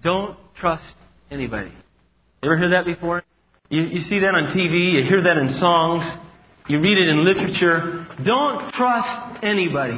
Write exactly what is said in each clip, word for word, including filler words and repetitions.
Don't trust anybody. You ever hear that before? You, you see that on T V, you hear that in songs, you read it in literature. Don't trust anybody.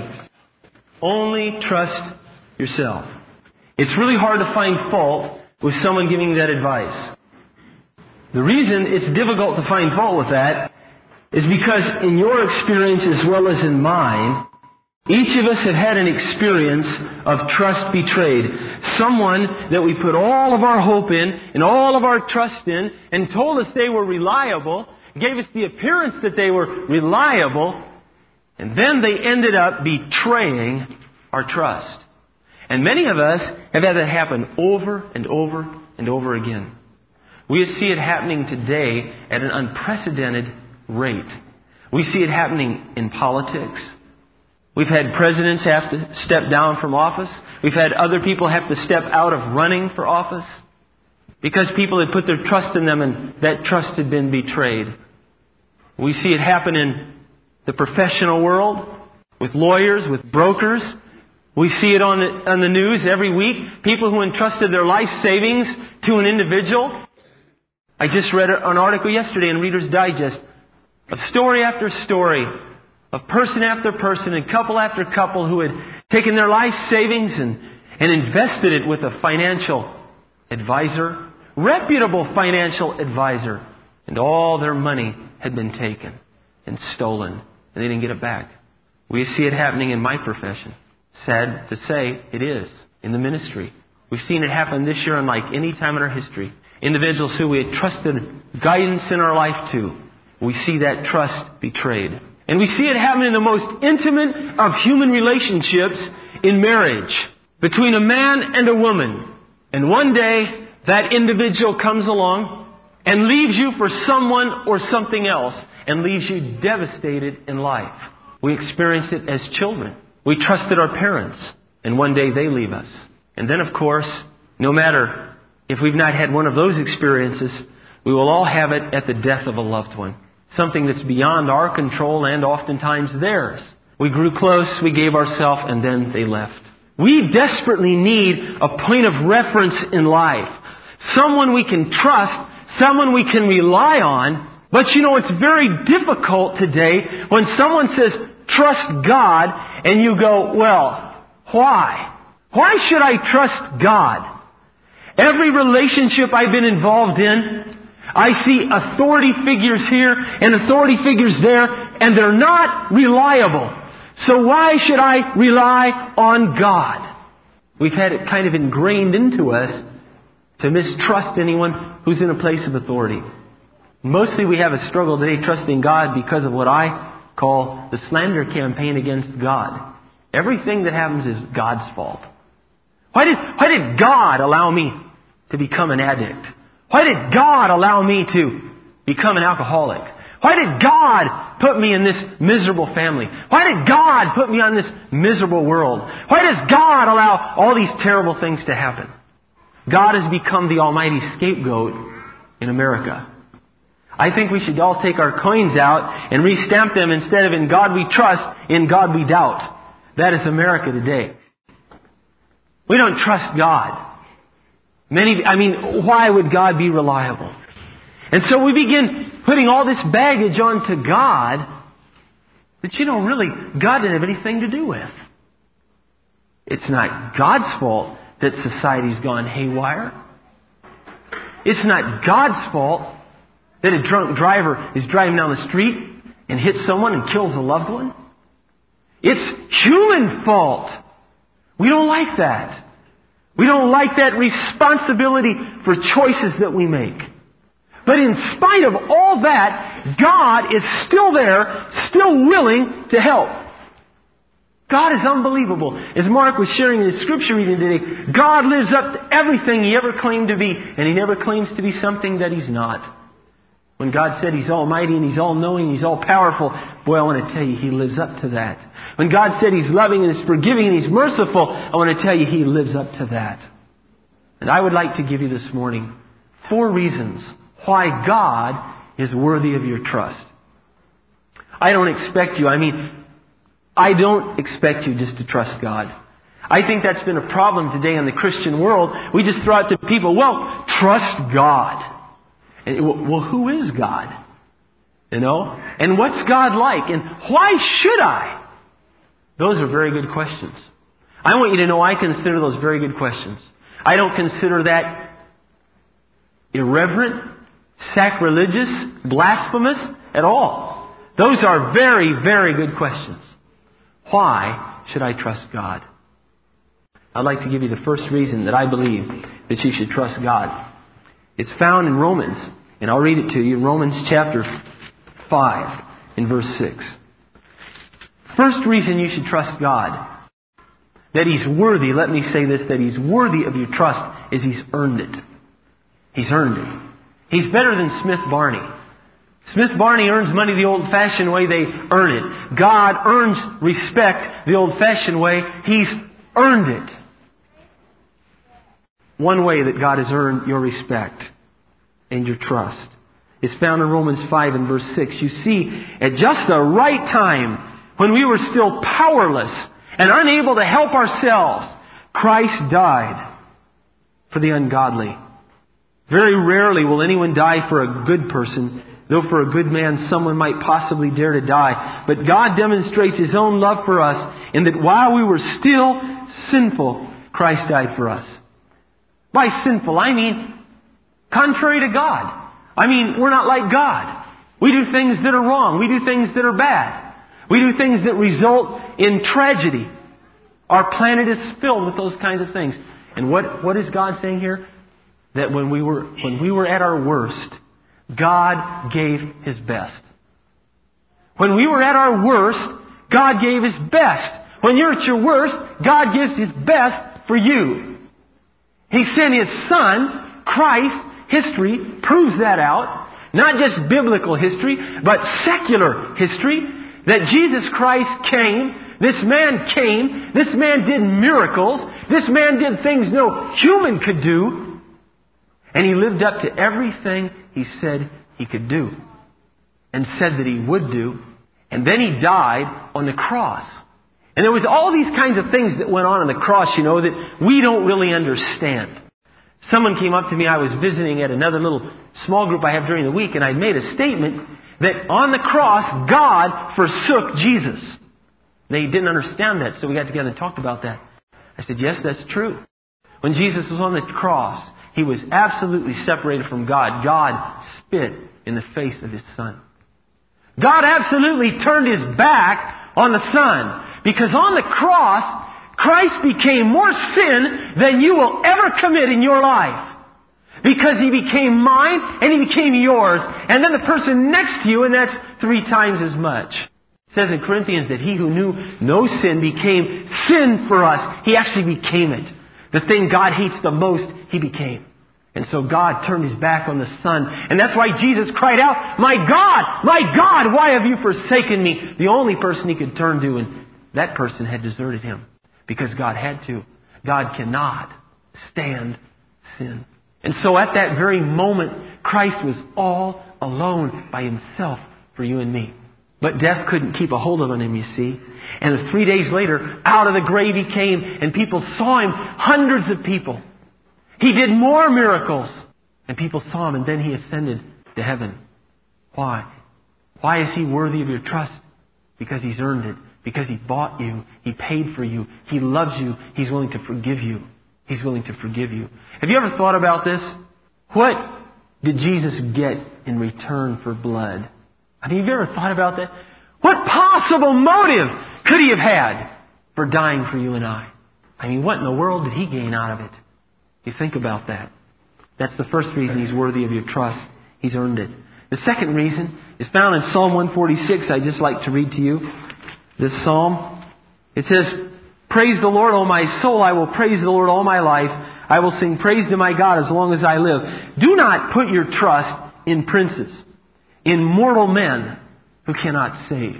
Only trust yourself. It's really hard to find fault with someone giving that advice. The reason it's difficult to find fault with that is because in your experience as well as in mine, each of us have had an experience of trust betrayed. Someone that we put all of our hope in and all of our trust in and told us they were reliable, gave us the appearance that they were reliable, and then they ended up betraying our trust. And many of us have had that happen over and over and over again. We see it happening today at an unprecedented rate. We see it happening in politics. We've had presidents have to step down from office. We've had other people have to step out of running for office because people had put their trust in them and that trust had been betrayed. We see it happen in the professional world with lawyers, with brokers. We see it on the, on the news every week. People who entrusted their life savings to an individual. I just read an article yesterday in Reader's Digest of story after story of person after person and couple after couple who had taken their life savings and, and invested it with a financial advisor, reputable financial advisor, and all their money had been taken and stolen, and they didn't get it back. We see it happening in my profession. Sad to say, it is in the ministry. We've seen it happen this year unlike any time in our history. Individuals who we had trusted guidance in our life to, we see that trust betrayed. And we see it happen in the most intimate of human relationships in marriage, between a man and a woman. And one day, that individual comes along and leaves you for someone or something else and leaves you devastated in life. We experience it as children. We trusted our parents, and one day they leave us. And then, of course, no matter if we've not had one of those experiences, we will all have it at the death of a loved one. Something that's beyond our control and oftentimes theirs. We grew close, we gave ourselves, and then they left. We desperately need a point of reference in life. Someone we can trust, someone we can rely on. But you know, it's very difficult today when someone says, trust God, and you go, well, why? Why should I trust God? Every relationship I've been involved in, I see authority figures here and authority figures there, and they're not reliable. So why should I rely on God? We've had it kind of ingrained into us to mistrust anyone who's in a place of authority. Mostly we have a struggle today trusting God because of what I call the slander campaign against God. Everything that happens is God's fault. Why did, why did God allow me to become an addict? Why did God allow me to become an alcoholic? Why did God put me in this miserable family? Why did God put me on this miserable world? Why does God allow all these terrible things to happen? God has become the almighty scapegoat in America. I think we should all take our coins out and restamp them instead of in God we trust, in God we doubt. That is America today. We don't trust God. Many, I mean, why would God be reliable? And so we begin putting all this baggage onto God that, you know, really, God didn't have anything to do with. It's not God's fault that society's gone haywire. It's not God's fault that a drunk driver is driving down the street and hits someone and kills a loved one. It's human fault. We don't like that. We don't like that responsibility for choices that we make. But in spite of all that, God is still there, still willing to help. God is unbelievable. As Mark was sharing in his scripture reading today, God lives up to everything He ever claimed to be, and He never claims to be something that He's not. When God said He's almighty and He's all-knowing, He's all-powerful, boy, I want to tell you, He lives up to that. When God said He's loving and He's forgiving and He's merciful, I want to tell you, He lives up to that. And I would like to give you this morning four reasons why God is worthy of your trust. I don't expect you, I mean, I don't expect you just to trust God. I think that's been a problem today in the Christian world. We just throw out to people, well, trust God. And, well, who is God? You know? And what's God like? And why should I? Those are very good questions. I want you to know I consider those very good questions. I don't consider that irreverent, sacrilegious, blasphemous at all. Those are very, very good questions. Why should I trust God? I'd like to give you the first reason that I believe that you should trust God. It's found in Romans, and I'll read it to you. Romans chapter five, in verse six. First reason you should trust God, that He's worthy, let me say this, that He's worthy of your trust, is He's earned it. He's earned it. He's better than Smith Barney. Smith Barney earns money the old-fashioned way, they earn it. God earns respect the old-fashioned way. He's earned it. One way that God has earned your respect and your trust is found in Romans five and verse six. You see, at just the right time, when we were still powerless and unable to help ourselves, Christ died for the ungodly. Very rarely will anyone die for a good person, though for a good man someone might possibly dare to die. But God demonstrates His own love for us in that while we were still sinful, Christ died for us. By sinful, I mean contrary to God. I mean, we're not like God. We do things that are wrong. We do things that are bad. We do things that result in tragedy. Our planet is filled with those kinds of things. And what, what is God saying here? That when we were, when we were at our worst, God gave His best. When we were at our worst, God gave His best. When you're at your worst, God gives His best for you. He sent His Son, Christ. History proves that out. Not just biblical history, but secular history. That Jesus Christ came. This man came. This man did miracles. This man did things no human could do. And He lived up to everything He said He could do. And said that He would do. And then He died on the cross. And there was all these kinds of things that went on on the cross, you know, that we don't really understand. Someone came up to me, I was visiting at another little small group I have during the week, and I made a statement that on the cross, God forsook Jesus. They didn't understand that, so we got together and talked about that. I said, yes, that's true. When Jesus was on the cross, He was absolutely separated from God. God spit in the face of His Son. God absolutely turned His back on the Son. Because on the cross, Christ became more sin than you will ever commit in your life. Because He became mine and He became yours. And then the person next to you, and that's three times as much. It says in Corinthians that He who knew no sin became sin for us. He actually became it. The thing God hates the most, He became. And so God turned His back on the Son. And that's why Jesus cried out, my God, my God, why have you forsaken me? The only person He could turn to, and that person had deserted Him. Because God had to. God cannot stand sin. And so at that very moment, Christ was all alone by Himself for you and me. But death couldn't keep a hold of Him, you see. And three days later, out of the grave He came, and people saw Him, hundreds of people. He did more miracles, and people saw Him, and then He ascended to heaven. Why? Why is He worthy of your trust? Because He's earned it. Because He bought you. He paid for you. He loves you. He's willing to forgive you. He's willing to forgive you. Have you ever thought about this? What did Jesus get in return for blood? I mean, have you ever thought about that? What possible motive could He have had for dying for you and I? I mean, what in the world did He gain out of it? You think about that. That's the first reason He's worthy of your trust. He's earned it. The second reason is found in Psalm one forty-six. I'd just like to read to you this psalm. It says, praise the Lord, O my soul. I will praise the Lord all my life. I will sing praise to my God as long as I live. Do not put your trust in princes, in mortal men who cannot save.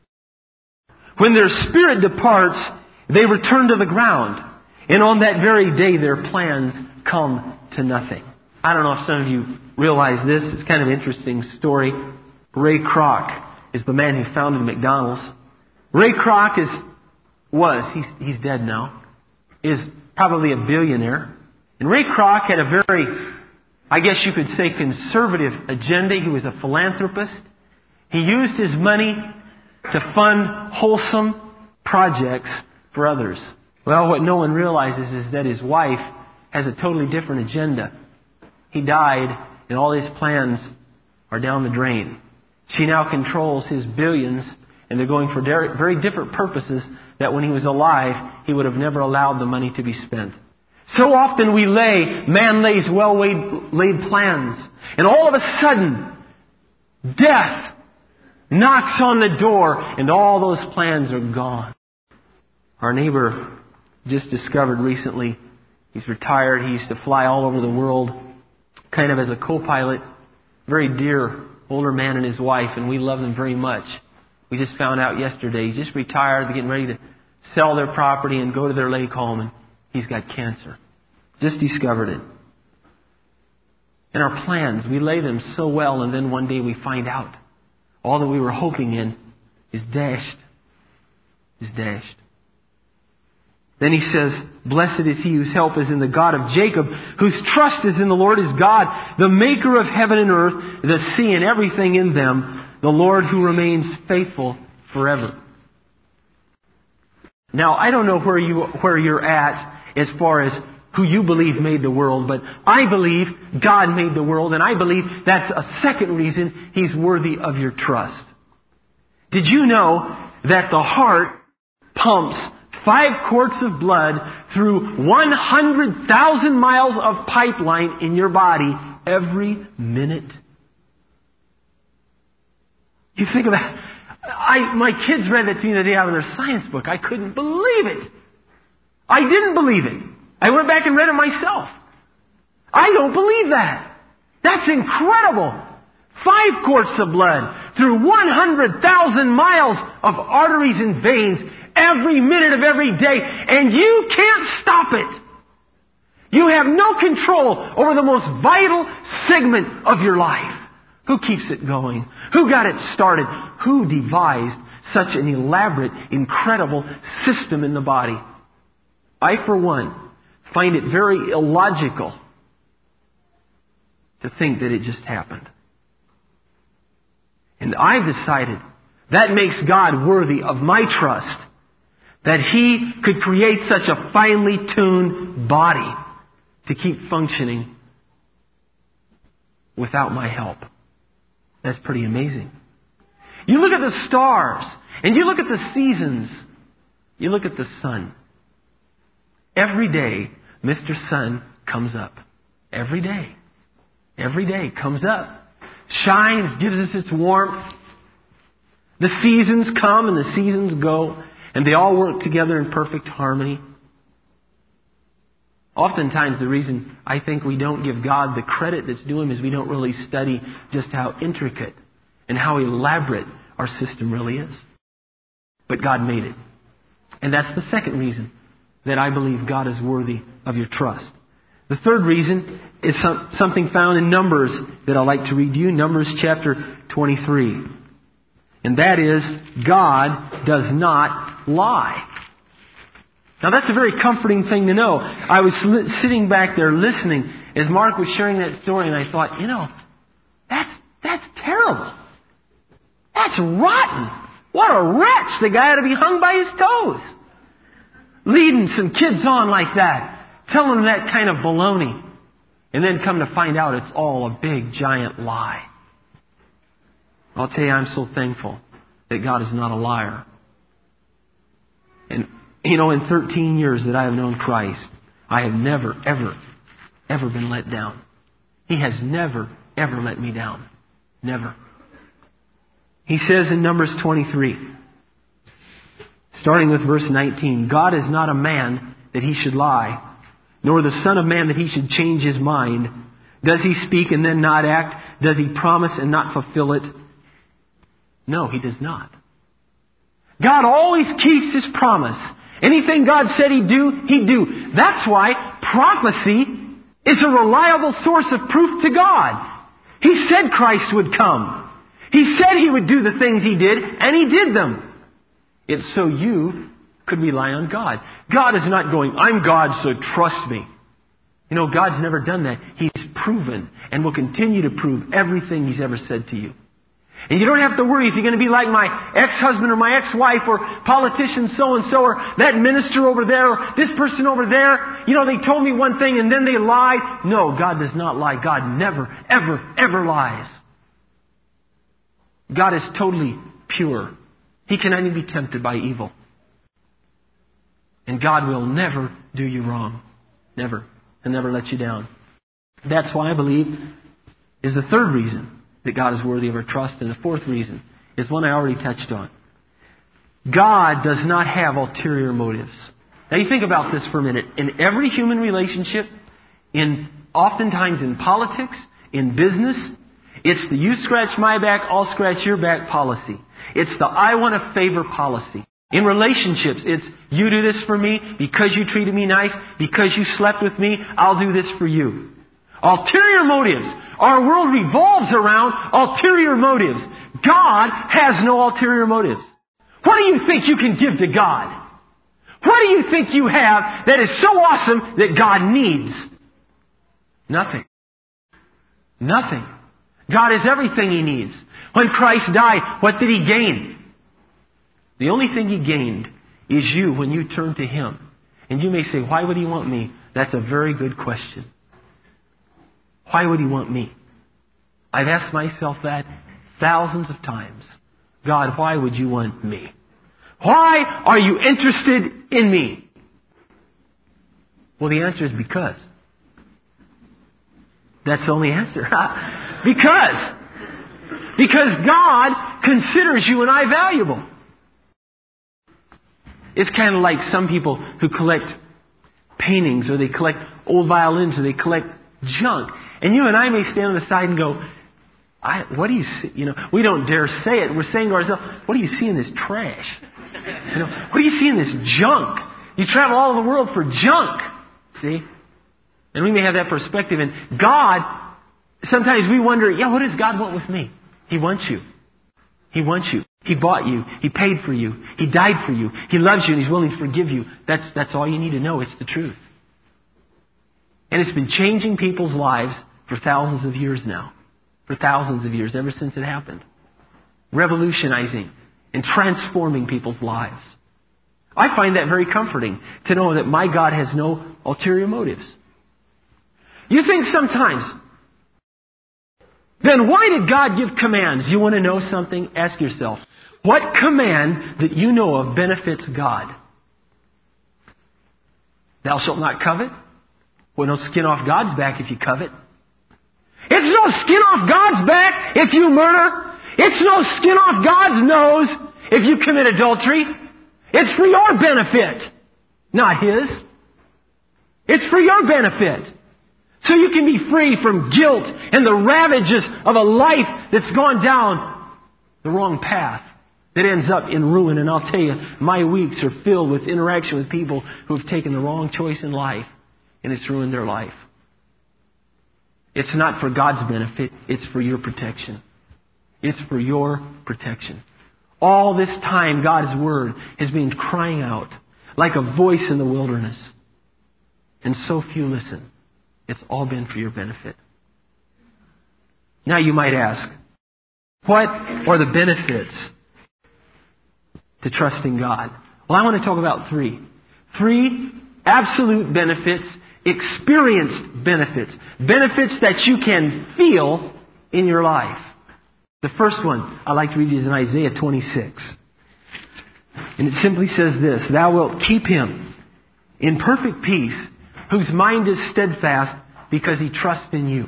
When their spirit departs, they return to the ground. And on that very day, their plans come to nothing. I don't know if some of you realize this. It's kind of an interesting story. Ray Kroc is the man who founded McDonald's. Ray Kroc is, was, he's, he's dead now. is probably a billionaire. And Ray Kroc had a very, I guess you could say, conservative agenda. He was a philanthropist. He used his money to fund wholesome projects for others. Well, what no one realizes is that his wife has a totally different agenda. He died, and all his plans are down the drain. She now controls his billions, and they're going for very different purposes that when he was alive, he would have never allowed the money to be spent. So often we lay, man lays well-laid plans, and all of a sudden, death knocks on the door, and all those plans are gone. Our neighbor just discovered recently, he's retired, he used to fly all over the world, kind of as a co-pilot, very dear older man and his wife, and we love them very much. We just found out yesterday, he just retired, they're getting ready to sell their property and go to their lake home, and he's got cancer. Just discovered it. And our plans, we lay them so well, and then one day we find out all that we were hoping in is dashed. Is dashed. Then he says, blessed is he whose help is in the God of Jacob, whose trust is in the Lord his God, the maker of heaven and earth, the sea and everything in them, the Lord who remains faithful forever. Now, I don't know where you where you're at as far as who you believe made the world, but I believe God made the world, and I believe that's a second reason He's worthy of your trust. Did you know that the heart pumps five quarts of blood through one hundred thousand miles of pipeline in your body every minute? You think about it. I, my kids read that to me the day out of their science book. I couldn't believe it. I didn't believe it. I went back and read it myself. I don't believe that. That's incredible. Five quarts of blood through one hundred thousand miles of arteries and veins every minute of every day, and you can't stop it. You have no control over the most vital segment of your life. Who keeps it going? Who got it started? Who devised such an elaborate, incredible system in the body? I, for one, find it very illogical to think that it just happened. And I've decided that makes God worthy of my trust, that He could create such a finely tuned body to keep functioning without my help. That's pretty amazing. You look at the stars, and you look at the seasons, you look at the sun. Every day, Mister Sun comes up. Every day. Every day comes up. Shines, gives us its warmth. The seasons come and the seasons go, and they all work together in perfect harmony. Oftentimes the reason I think we don't give God the credit that's due Him is we don't really study just how intricate and how elaborate our system really is. But God made it. And that's the second reason that I believe God is worthy of your trust. The third reason is some, something found in Numbers that I'd like to read you. Numbers chapter twenty-three. And that is, God does not lie. Now that's a very comforting thing to know. I was li- sitting back there listening as Mark was sharing that story, and I thought, you know, that's that's terrible. That's rotten. What a wretch. The guy ought to be hung by his toes. Leading some kids on like that. Telling them that kind of baloney. And then come to find out it's all a big, giant lie. I'll tell you, I'm so thankful that God is not a liar. And, you know, in thirteen years that I have known Christ, I have never, ever, ever been let down. He has never, ever let me down. Never. He says in Numbers twenty-three, starting with verse nineteen, God is not a man that He should lie, nor the Son of Man that He should change His mind. Does He speak and then not act? Does He promise and not fulfill it? No, He does not. God always keeps His promise. Anything God said He'd do, He'd do. That's why prophecy is a reliable source of proof to God. He said Christ would come. He said He would do the things He did, and He did them. It's so you could we rely on God? God is not going, I'm God, so trust me. You know, God's never done that. He's proven and will continue to prove everything He's ever said to you. And you don't have to worry, is he going to be like my ex-husband or my ex-wife or politician so-and-so or that minister over there or this person over there? You know, they told me one thing and then they lied. No, God does not lie. God never, ever, ever lies. God is totally pure. He cannot even be tempted by evil. And God will never do you wrong. Never. He'll never let you down. That's why I believe is the third reason that God is worthy of our trust. And the fourth reason is one I already touched on. God does not have ulterior motives. Now you think about this for a minute. In every human relationship, in oftentimes in politics, in business, it's the you scratch my back, I'll scratch your back policy. It's the I want to favor policy. In relationships, it's you do this for me because you treated me nice, because you slept with me, I'll do this for you. Ulterior motives. Our world revolves around ulterior motives. God has no ulterior motives. What do you think you can give to God? What do you think you have that is so awesome that God needs? Nothing. Nothing. God is everything He needs. When Christ died, what did He gain? The only thing He gained is you when you turn to Him. And you may say, why would He want me? That's a very good question. Why would He want me? I've asked myself that thousands of times. God, why would you want me? Why are you interested in me? Well, the answer is because. That's the only answer. Because. Because God considers you and I valuable. It's kind of like some people who collect paintings or they collect old violins or they collect junk. And you and I may stand on the side and go, I, what do you see? You know, we don't dare say it. We're saying to ourselves, what do you see in this trash? You know, what do you see in this junk? You travel all over the world for junk. See? And we may have that perspective. And God, sometimes we wonder, yeah, what does God want with me? He wants you. He wants you. He bought you. He paid for you. He died for you. He loves you and He's willing to forgive you. That's, that's all you need to know. It's the truth. And it's been changing people's lives for thousands of years now. For thousands of years, ever since it happened. Revolutionizing and transforming people's lives. I find that very comforting to know that my God has no ulterior motives. You think sometimes, then why did God give commands? You want to know something? Ask yourself, what command that you know of benefits God? Thou shalt not covet. Well, no skin off God's back if you covet. It's no skin off God's back if you murder. It's no skin off God's nose if you commit adultery. It's for your benefit, not His. It's for your benefit. So you can be free from guilt and the ravages of a life that's gone down the wrong path, that ends up in ruin. And I'll tell you, my weeks are filled with interaction with people who have taken the wrong choice in life, and it's ruined their life. It's not for God's benefit. It's for your protection. It's for your protection. All this time, God's Word has been crying out like a voice in the wilderness. And so few listen. It's all been for your benefit. Now you might ask, what are the benefits to trusting God? Well, I want to talk about three. Three absolute benefits, experienced benefits. Benefits that you can feel in your life. The first one I like to read is in Isaiah twenty-six. And it simply says this, Thou wilt keep him in perfect peace, whose mind is steadfast because he trusts in you.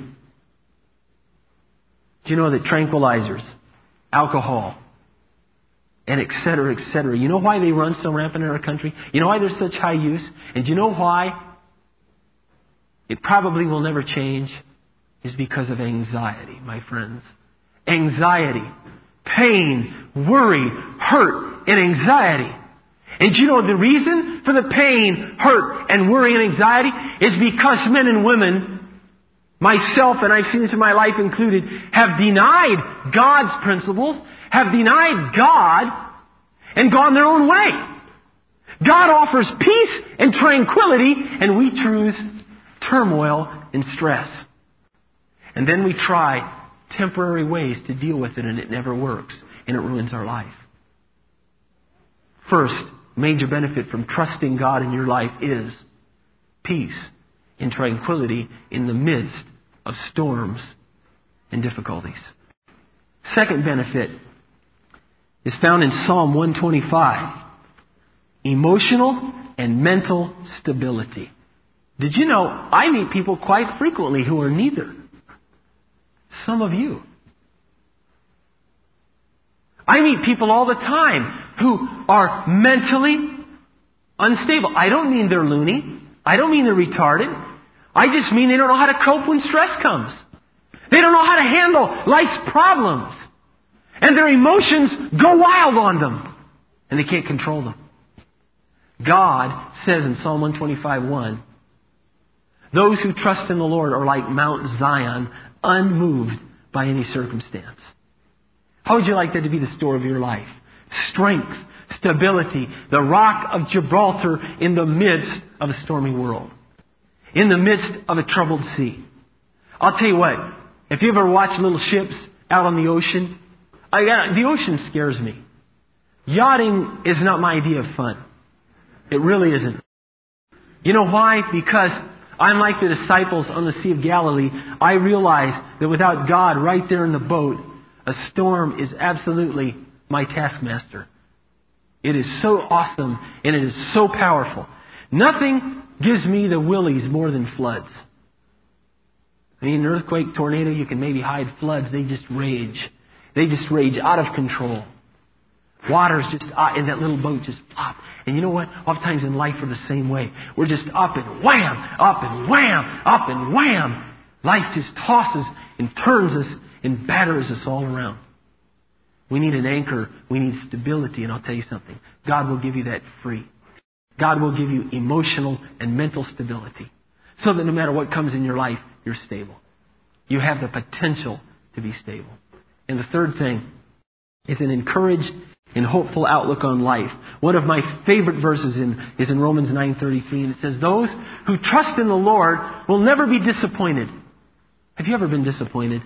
Do you know that tranquilizers, alcohol, and et cetera, et cetera, you know why they run so rampant in our country? You know why there's such high use? And do you know why it probably will never change? Is because of anxiety, my friends. Anxiety, pain, worry, hurt, and anxiety. And do you know the reason for the pain, hurt, and worry and anxiety is because men and women, myself, and I've seen this in my life included, have denied God's principles, have denied God, and gone their own way. God offers peace and tranquility, and we choose turmoil and stress. And then we try temporary ways to deal with it, and it never works, and it ruins our life. First major benefit from trusting God in your life is peace and tranquility in the midst of storms and difficulties. Second benefit is found in Psalm one twenty-five. Emotional and mental stability. Did you know I meet people quite frequently who are neither? Some of you. I meet people all the time who are mentally unstable. I don't mean they're loony. I don't mean they're retarded. I just mean they don't know how to cope when stress comes. They don't know how to handle life's problems. And their emotions go wild on them. And they can't control them. God says in Psalm one twenty-five one, those who trust in the Lord are like Mount Zion, unmoved by any circumstance. How would you like that to be the story of your life? Strength, stability, the rock of Gibraltar in the midst of a stormy world. In the midst of a troubled sea. I'll tell you what, if you ever watch little ships out on the ocean, I got, the ocean scares me. Yachting is not my idea of fun. It really isn't. You know why? Because I'm like the disciples on the Sea of Galilee. I realize that without God right there in the boat, a storm is absolutely my taskmaster. It is so awesome and it is so powerful. Nothing gives me the willies more than floods. I mean, an earthquake, tornado, you can maybe hide. Floods, they just rage. They just rage out of control. Water's just, uh, and that little boat just plop. And you know what? Oftentimes in life we're the same way. We're just up and wham, up and wham, up and wham. Life just tosses and turns us and batters us all around. We need an anchor. We need stability. And I'll tell you something. God will give you that free. God will give you emotional and mental stability. So that no matter what comes in your life, you're stable. You have the potential to be stable. And the third thing is an encouraged and hopeful outlook on life. One of my favorite verses in, is in Romans nine thirty-three, and it says, those who trust in the Lord will never be disappointed. Have you ever been disappointed?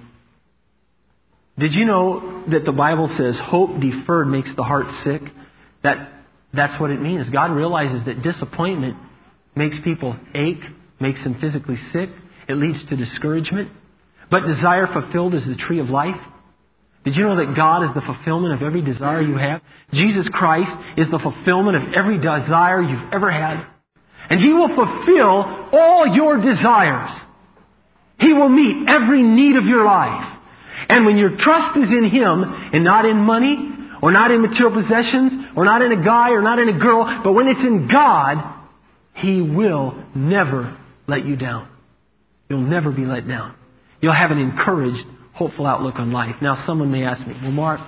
Did you know that the Bible says hope deferred makes the heart sick? That That's what it means. God realizes that disappointment makes people ache, makes them physically sick. It leads to discouragement. But desire fulfilled is the tree of life. Did you know that God is the fulfillment of every desire you have? Jesus Christ is the fulfillment of every desire you've ever had. And He will fulfill all your desires. He will meet every need of your life. And when your trust is in Him and not in money, or not in material possessions, or not in a guy, or not in a girl, but when it's in God, He will never let you down. You'll never be let down. You'll have an encouraged, hopeful outlook on life. Now someone may ask me, well, Mark,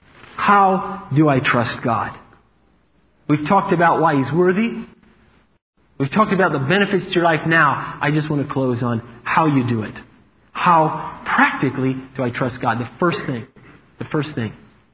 how do I trust God? We've talked about why He's worthy. We've talked about the benefits to your life. Now, I just want to close on how you do it. How practically do I trust God? The first thing, the first thing.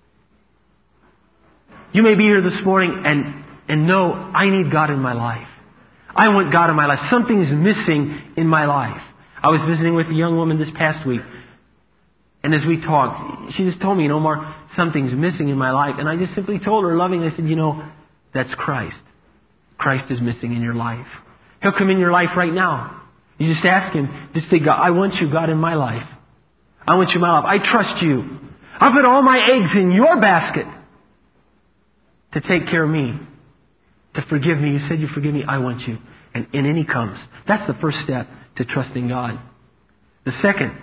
You may be here this morning and, and know, I need God in my life. I want God in my life. Something's missing in my life. I was visiting with a young woman this past week. And as we talked, she just told me, you know, Mark, something's missing in my life. And I just simply told her lovingly, I said, you know, that's Christ. Christ is missing in your life. He'll come in your life right now. You just ask Him, just say, God, I want you, God, in my life. I want you in my life. I trust you. I put all my eggs in your basket to take care of me, to forgive me. You said you forgive me. I want you. And, and in He comes. That's the first step to trusting God. The second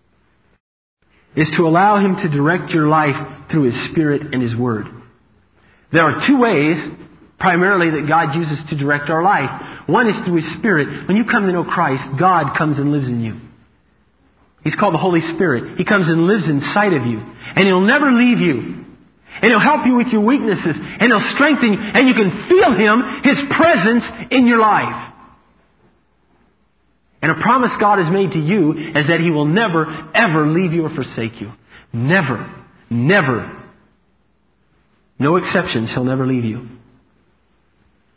is to allow Him to direct your life through His Spirit and His Word. There are two ways, primarily, that God uses to direct our life. One is through His Spirit. When you come to know Christ, God comes and lives in you. He's called the Holy Spirit. He comes and lives inside of you. And He'll never leave you. And He'll help you with your weaknesses. And He'll strengthen you. And you can feel Him, His presence in your life. And a promise God has made to you is that He will never, ever leave you or forsake you. Never. Never. No exceptions. He'll never leave you.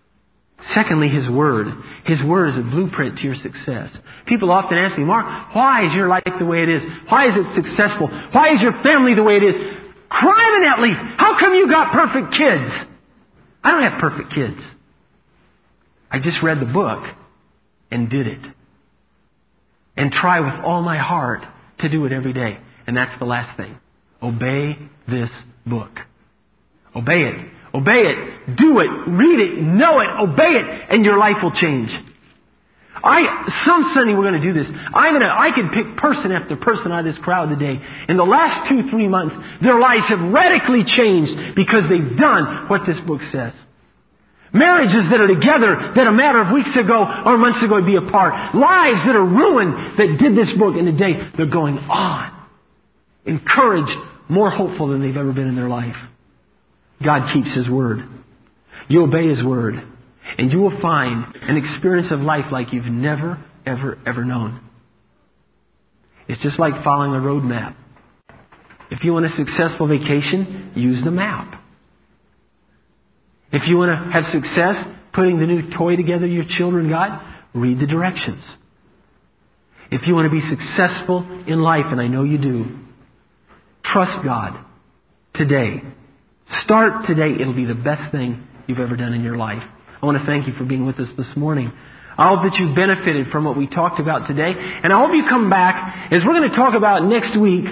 Secondly, His Word. His Word is a blueprint to your success. People often ask me, Mark, why is your life the way it is? Why is it successful? Why is your family the way it is? Criminally, how come you got perfect kids? I don't have perfect kids. I just read the book and did it. And try with all my heart to do it every day. And that's the last thing. Obey this book. Obey it. Obey it. Do it. Read it. Know it. Obey it. And your life will change. I, some Sunday we're going to do this. I'm going to, I could pick person after person out of this crowd today. In the last two, three months, their lives have radically changed because they've done what this book says. Marriages that are together that a matter of weeks ago or months ago would be apart. Lives that are ruined that did this book, and today they're going on. Encouraged, more hopeful than they've ever been in their life. God keeps His Word. You obey His Word, and you will find an experience of life like you've never, ever, ever known. It's just like following a road map. If you want a successful vacation, use the map. If you want to have success putting the new toy together your children got, read the directions. If you want to be successful in life, and I know you do, trust God today. Start today. It'll be the best thing you've ever done in your life. I want to thank you for being with us this morning. I hope that you've benefited from what we talked about today. And I hope you come back, as we're going to talk about next week,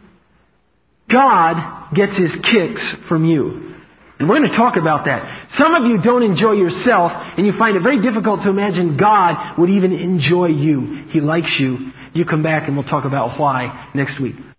God gets His kicks from you. And we're going to talk about that. Some of you don't enjoy yourself, and you find it very difficult to imagine God would even enjoy you. He likes you. You come back and we'll talk about why next week.